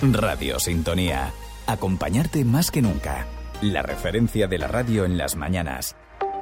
Radio Sintonía. Acompañarte más que nunca. La referencia de la radio en las mañanas.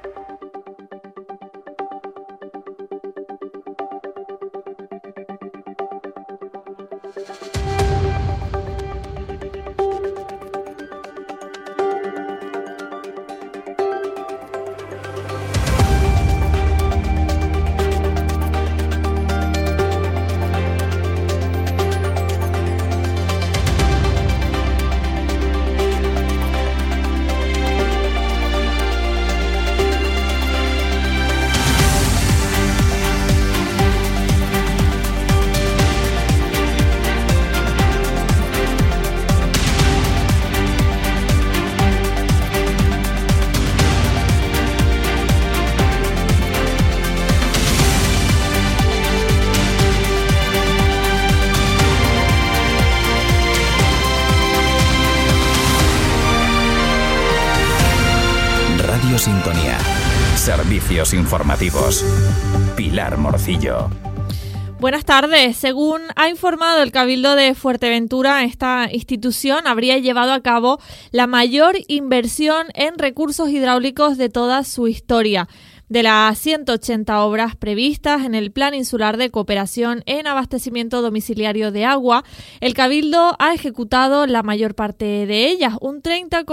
Sintonía. Servicios informativos. Pilar Morcillo. Buenas tardes. Según ha informado el Cabildo de Fuerteventura, esta institución habría llevado a cabo la mayor inversión en recursos hidráulicos de toda su historia. De las 180 obras previstas en el Plan Insular de Cooperación en Abastecimiento Domiciliario de Agua, el Cabildo ha ejecutado la mayor parte de ellas, un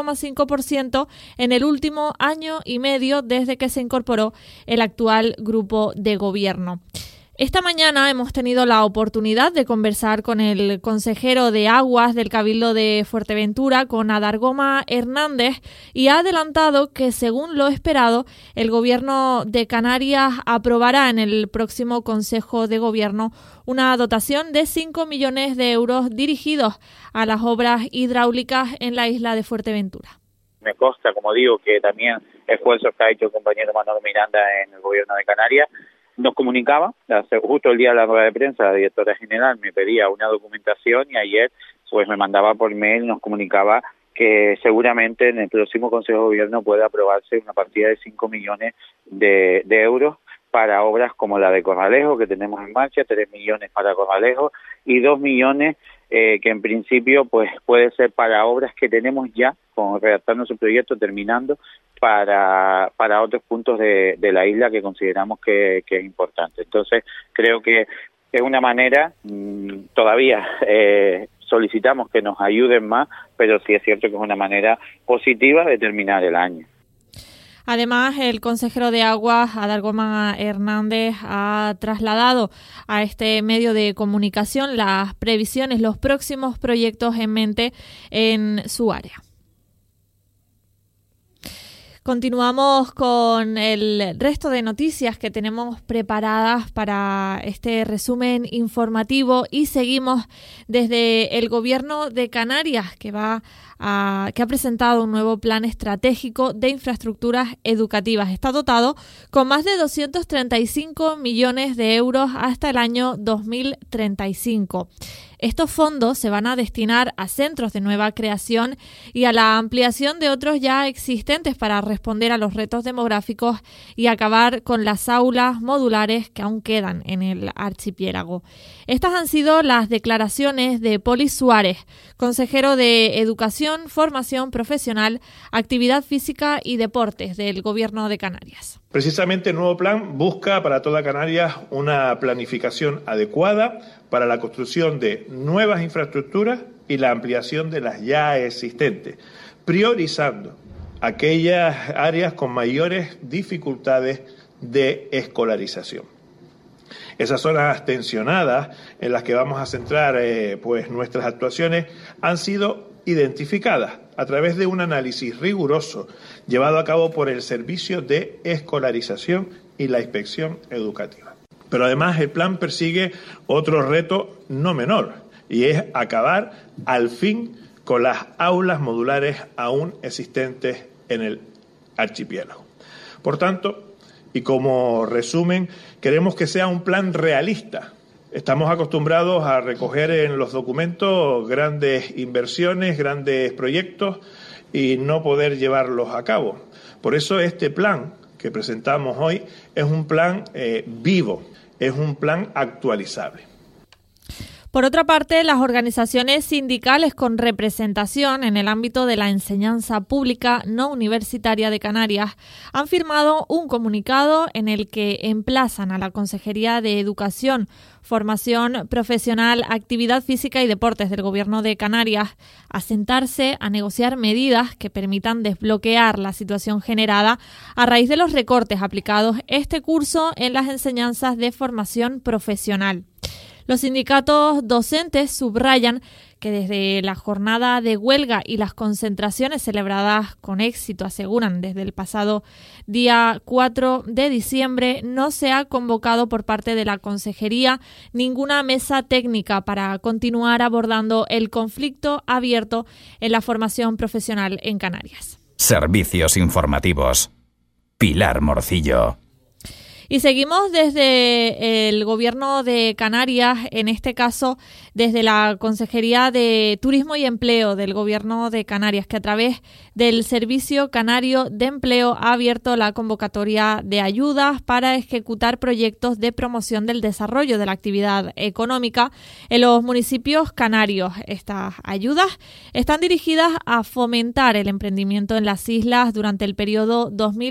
30,5% en el último año y medio desde que se incorporó el actual grupo de gobierno. Esta mañana hemos tenido la oportunidad de conversar con el consejero de Aguas del Cabildo de Fuerteventura, con Adargoma Hernández, y ha adelantado que, según lo esperado, el Gobierno de Canarias aprobará en el próximo Consejo de Gobierno una dotación de 5 millones de euros dirigidos a las obras hidráulicas en la isla de Fuerteventura. Me consta, como digo, que también esfuerzos que ha hecho el compañero Manolo Miranda en el Gobierno de Canarias. Nos comunicaba, justo el día de la rueda de prensa, la directora general me pedía una documentación y ayer pues me mandaba por mail, nos comunicaba que seguramente en el próximo Consejo de Gobierno puede aprobarse una partida de 5 millones de euros para obras como la de Corralejo, que tenemos en marcha, 3 millones para Corralejo y 2 millones que en principio pues puede ser para obras que tenemos ya, con redactando su proyecto, terminando, para otros puntos de la isla que consideramos que es importante. Entonces, creo que es una manera, todavía solicitamos que nos ayuden más, pero sí es cierto que es una manera positiva de terminar el año. Además, el consejero de Aguas, Adargoma Hernández, ha trasladado a este medio de comunicación las previsiones, los próximos proyectos en mente en su área. Continuamos con el resto de noticias que tenemos preparadas para este resumen informativo y seguimos desde el Gobierno de Canarias, que ha presentado un nuevo plan estratégico de infraestructuras educativas. Está dotado con más de 235 millones de euros hasta el año 2035. Estos fondos se van a destinar a centros de nueva creación y a la ampliación de otros ya existentes para responder a los retos demográficos y acabar con las aulas modulares que aún quedan en el archipiélago. Estas han sido las declaraciones de Poli Suárez, consejero de Educación, Formación Profesional, Actividad Física y Deportes del Gobierno de Canarias. Precisamente el nuevo plan busca para toda Canarias una planificación adecuada para la construcción de nuevas infraestructuras y la ampliación de las ya existentes, priorizando aquellas áreas con mayores dificultades de escolarización. Esas zonas tensionadas en las que vamos a centrar nuestras actuaciones han sido identificadas a través de un análisis riguroso llevado a cabo por el Servicio de Escolarización y la Inspección Educativa. Pero además el plan persigue otro reto no menor, y es acabar al fin con las aulas modulares aún existentes en el archipiélago. Por tanto, y como resumen, queremos que sea un plan realista. Estamos acostumbrados a recoger en los documentos grandes inversiones, grandes proyectos y no poder llevarlos a cabo. Por eso este plan que presentamos hoy es un plan vivo, es un plan actualizable. Por otra parte, las organizaciones sindicales con representación en el ámbito de la enseñanza pública no universitaria de Canarias han firmado un comunicado en el que emplazan a la Consejería de Educación, Formación Profesional, Actividad Física y Deportes del Gobierno de Canarias a sentarse a negociar medidas que permitan desbloquear la situación generada a raíz de los recortes aplicados este curso en las enseñanzas de formación profesional. Los sindicatos docentes subrayan que desde la jornada de huelga y las concentraciones celebradas con éxito, aseguran, desde el pasado día 4 de diciembre, no se ha convocado por parte de la Consejería ninguna mesa técnica para continuar abordando el conflicto abierto en la formación profesional en Canarias. Servicios informativos. Pilar Morcillo. Y seguimos desde el Gobierno de Canarias, en este caso desde la Consejería de Turismo y Empleo del Gobierno de Canarias, que a través del Servicio Canario de Empleo ha abierto la convocatoria de ayudas para ejecutar proyectos de promoción del desarrollo de la actividad económica en los municipios canarios. Estas ayudas están dirigidas a fomentar el emprendimiento en las islas durante el periodo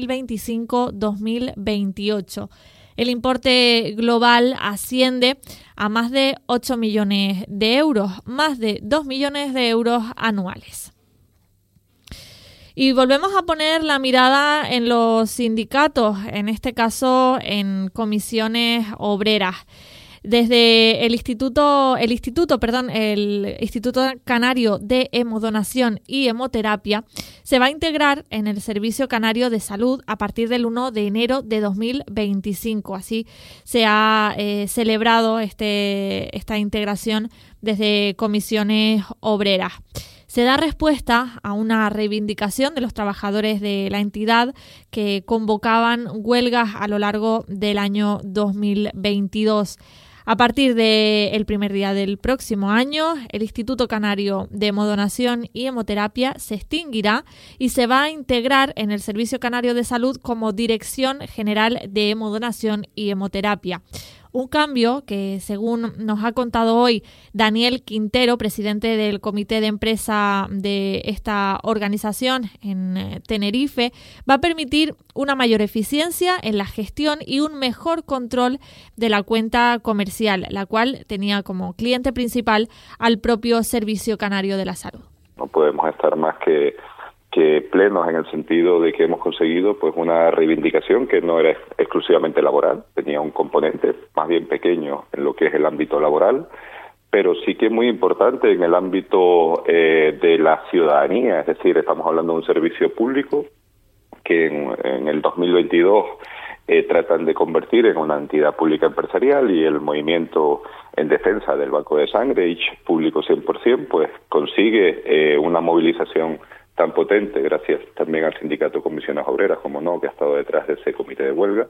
2025-2028. El importe global asciende a más de 8 millones de euros, más de 2 millones de euros anuales. Y volvemos a poner la mirada en los sindicatos, en este caso en comisiones obreras. Desde el Instituto Canario de Hemodonación y Hemoterapia se va a integrar en el Servicio Canario de Salud a partir del 1 de enero de 2025. Así se ha celebrado esta integración desde comisiones obreras. Se da respuesta a una reivindicación de los trabajadores de la entidad que convocaban huelgas a lo largo del año 2022. A partir del primer día del próximo año, el Instituto Canario de Hemodonación y Hemoterapia se extinguirá y se va a integrar en el Servicio Canario de Salud como Dirección General de Hemodonación y Hemoterapia. Un cambio que, según nos ha contado hoy Daniel Quintero, presidente del comité de empresa de esta organización en Tenerife, va a permitir una mayor eficiencia en la gestión y un mejor control de la cuenta comercial, la cual tenía como cliente principal al propio Servicio Canario de la Salud. No podemos estar más que plenos en el sentido de que hemos conseguido pues una reivindicación que no era exclusivamente laboral, tenía un componente más bien pequeño en lo que es el ámbito laboral, pero sí que es muy importante en el ámbito de la ciudadanía, es decir, estamos hablando de un servicio público que en el 2022 tratan de convertir en una entidad pública empresarial, y el movimiento en defensa del banco de sangre, ICH público 100%, pues consigue una movilización tan potente, gracias también al sindicato Comisiones Obreras, como no, que ha estado detrás de ese comité de huelga,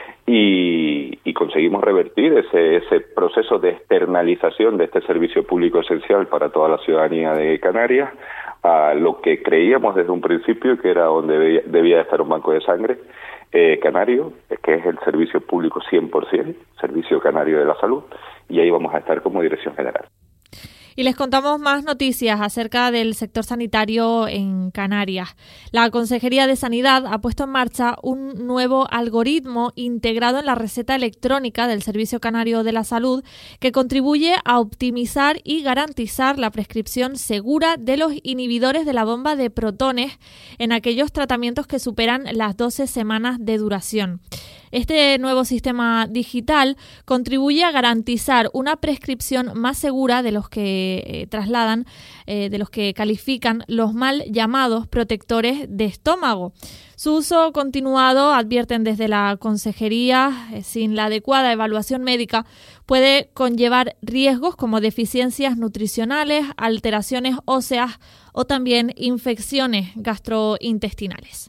y conseguimos revertir ese proceso de externalización de este servicio público esencial para toda la ciudadanía de Canarias a lo que creíamos desde un principio que era donde debía estar un banco de sangre canario, que es el servicio público 100%, Servicio Canario de la Salud, y ahí vamos a estar como dirección general. Y les contamos más noticias acerca del sector sanitario en Canarias. La Consejería de Sanidad ha puesto en marcha un nuevo algoritmo integrado en la receta electrónica del Servicio Canario de la Salud que contribuye a optimizar y garantizar la prescripción segura de los inhibidores de la bomba de protones en aquellos tratamientos que superan las 12 semanas de duración. Este nuevo sistema digital contribuye a garantizar una prescripción más segura de los que de los que califican los mal llamados protectores de estómago. Su uso continuado, advierten desde la Consejería, sin la adecuada evaluación médica, puede conllevar riesgos como deficiencias nutricionales, alteraciones óseas o también infecciones gastrointestinales.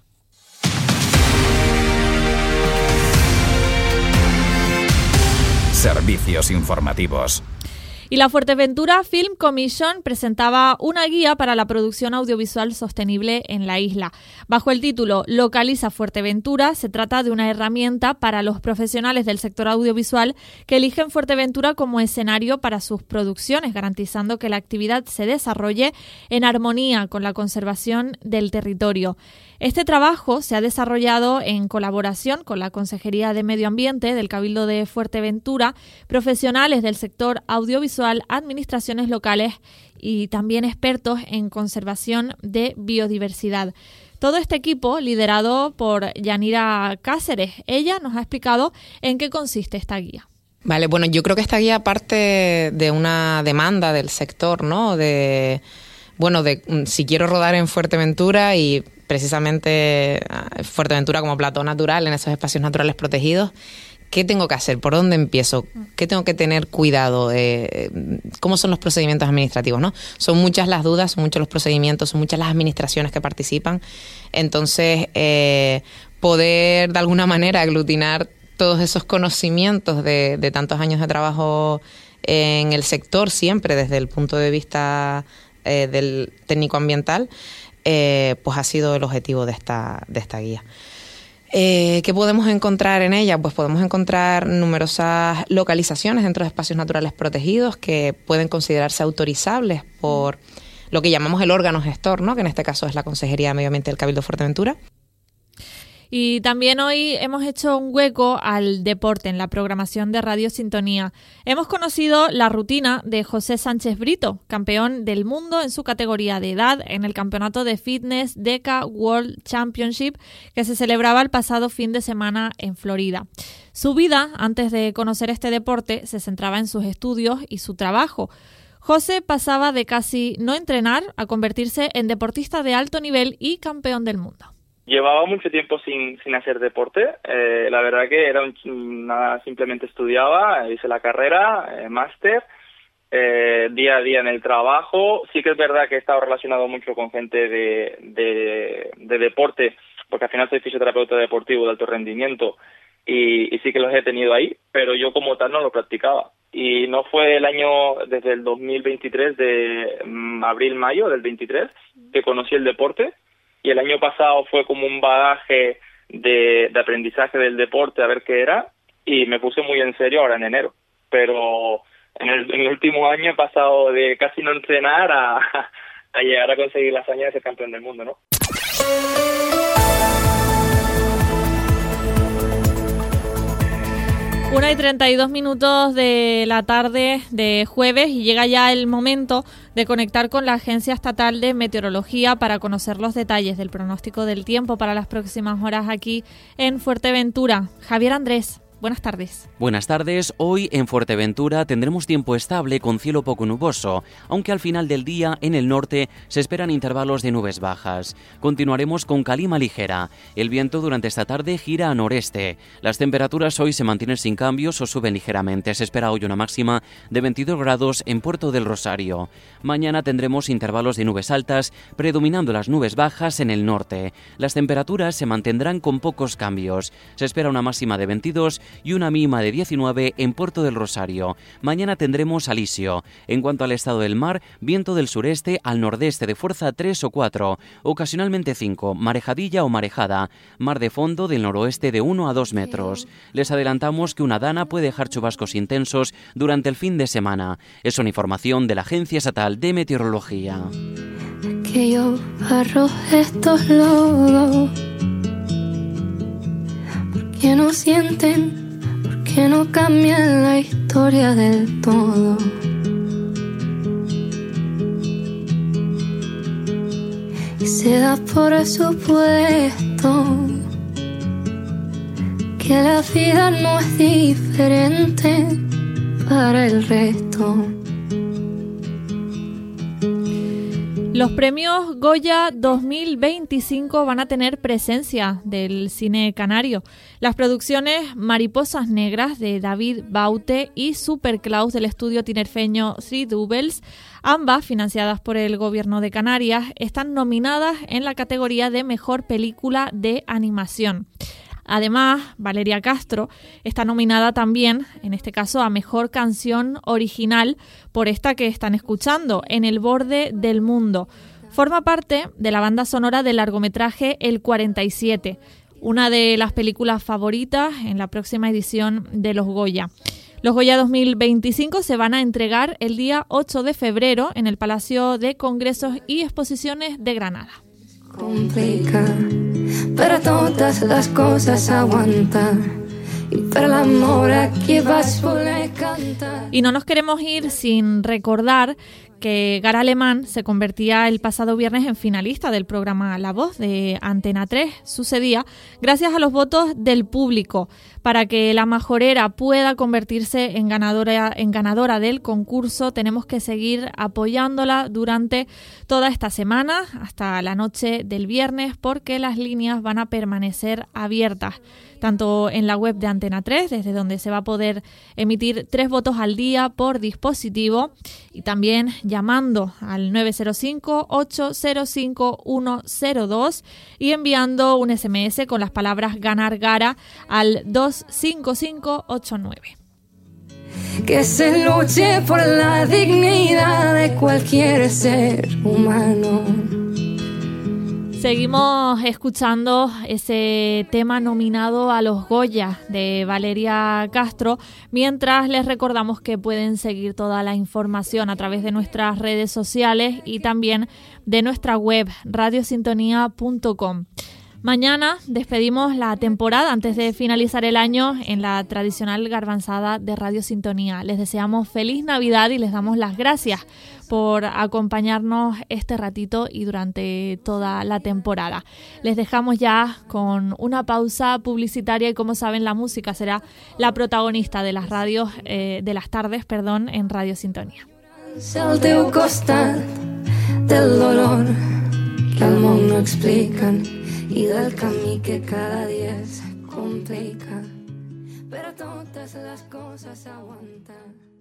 Servicios informativos. Y la Fuerteventura Film Commission presentaba una guía para la producción audiovisual sostenible en la isla. Bajo el título Localiza Fuerteventura, se trata de una herramienta para los profesionales del sector audiovisual que eligen Fuerteventura como escenario para sus producciones, garantizando que la actividad se desarrolle en armonía con la conservación del territorio. Este trabajo se ha desarrollado en colaboración con la Consejería de Medio Ambiente del Cabildo de Fuerteventura, profesionales del sector audiovisual, administraciones locales y también expertos en conservación de biodiversidad. Todo este equipo, liderado por Yanira Cáceres, ella nos ha explicado en qué consiste esta guía. Vale, bueno, yo creo que esta guía parte de una demanda del sector, ¿no? De si quiero rodar en Fuerteventura y precisamente Fuerteventura como plató natural en esos espacios naturales protegidos, ¿qué tengo que hacer? ¿Por dónde empiezo? ¿Qué tengo que tener cuidado? ¿Cómo son los procedimientos administrativos, no? Son muchas las dudas, son muchos los procedimientos, son muchas las administraciones que participan. Entonces, poder de alguna manera aglutinar todos esos conocimientos de tantos años de trabajo en el sector, siempre desde el punto de vista del técnico ambiental, pues ha sido el objetivo de esta guía. ¿Qué podemos encontrar en ella? Pues podemos encontrar numerosas localizaciones dentro de espacios naturales protegidos que pueden considerarse autorizables por lo que llamamos el órgano gestor, ¿no? Que en este caso es la Consejería de Medio Ambiente del Cabildo de Fuerteventura. Y también hoy hemos hecho un hueco al deporte en la programación de Radio Sintonía. Hemos conocido la rutina de José Sánchez Brito, campeón del mundo en su categoría de edad en el campeonato de fitness DECA World Championship que se celebraba el pasado fin de semana en Florida. Su vida, antes de conocer este deporte, se centraba en sus estudios y su trabajo. José pasaba de casi no entrenar a convertirse en deportista de alto nivel y campeón del mundo. Llevaba mucho tiempo sin hacer deporte. La verdad que simplemente estudiaba, hice la carrera, máster, día a día en el trabajo. Sí que es verdad que he estado relacionado mucho con gente de deporte, porque al final soy fisioterapeuta deportivo de alto rendimiento y sí que los he tenido ahí, pero yo como tal no lo practicaba. Y no fue desde el 2023, de abril-mayo del 23, que conocí el deporte. Y el año pasado fue como un bagaje de aprendizaje del deporte, a ver qué era, y me puse muy en serio ahora en enero. Pero en el último año he pasado de casi no entrenar a llegar a conseguir la hazaña de ser campeón del mundo, ¿no? 1:32 de la tarde de jueves y llega ya el momento de conectar con la Agencia Estatal de Meteorología para conocer los detalles del pronóstico del tiempo para las próximas horas aquí en Fuerteventura. Javier Andrés, buenas tardes. Buenas tardes. Hoy en Fuerteventura tendremos tiempo estable con cielo poco nuboso, aunque al final del día en el norte se esperan intervalos de nubes bajas. Continuaremos con calima ligera. El viento durante esta tarde gira a noreste. Las temperaturas hoy se mantienen sin cambios o suben ligeramente. Se espera hoy una máxima de 22 grados en Puerto del Rosario. Mañana tendremos intervalos de nubes altas, predominando las nubes bajas en el norte. Las temperaturas se mantendrán con pocos cambios. Se espera una máxima de 22 y una mínima de 19 en Puerto del Rosario. Mañana tendremos alisio. En cuanto al estado del mar, viento del sureste al nordeste de fuerza 3 o 4, ocasionalmente 5, marejadilla o marejada, mar de fondo del noroeste de 1 a 2 metros. Les adelantamos que una dana puede dejar chubascos intensos durante el fin de semana. Es una información de la Agencia Estatal de Meteorología. Que yo barro estos lodos. ¿Por qué no sienten? ¿Por qué no cambian la historia del todo? Y se da por supuesto que la vida no es diferente para el resto. Los premios Goya 2025 van a tener presencia del cine canario. Las producciones Mariposas Negras de David Baute y Superclaus del estudio tinerfeño Three Doubles, ambas financiadas por el Gobierno de Canarias, están nominadas en la categoría de Mejor Película de Animación. Además, Valeria Castro está nominada también, en este caso, a Mejor Canción Original por esta que están escuchando, En el borde del mundo. Forma parte de la banda sonora del largometraje El 47, una de las películas favoritas en la próxima edición de los Goya. Los Goya 2025 se van a entregar el día 8 de febrero en el Palacio de Congresos y Exposiciones de Granada. Complica, pero todas las cosas aguantan. Y para el amor aquí vas a cantar. Y no nos queremos ir sin recordar que Gara Alemán se convertía el pasado viernes en finalista del programa La Voz de Antena 3. Sucedía gracias a los votos del público. Para que la majorera pueda convertirse en ganadora del concurso, tenemos que seguir apoyándola durante toda esta semana, hasta la noche del viernes, porque las líneas van a permanecer abiertas, tanto en la web de Antena 3, desde donde se va a poder emitir 3 votos al día por dispositivo, y también llamando al 905-805-102 y enviando un SMS con las palabras Ganar Gara al 25589. Que se luche por la dignidad de cualquier ser humano. Seguimos escuchando ese tema nominado a los Goya de Valeria Castro, mientras les recordamos que pueden seguir toda la información a través de nuestras redes sociales y también de nuestra web radiosintonía.com. Mañana despedimos la temporada antes de finalizar el año en la tradicional garbanzada de Radio Sintonía. Les deseamos feliz Navidad y les damos las gracias por acompañarnos este ratito y durante toda la temporada. Les dejamos ya con una pausa publicitaria y, como saben, la música será la protagonista de las radios, de las tardes, en Radio Sintonía. Al teu costat del dolor que al món no expliquen i del camí que cada dia es complica, però totes les coses aguanten.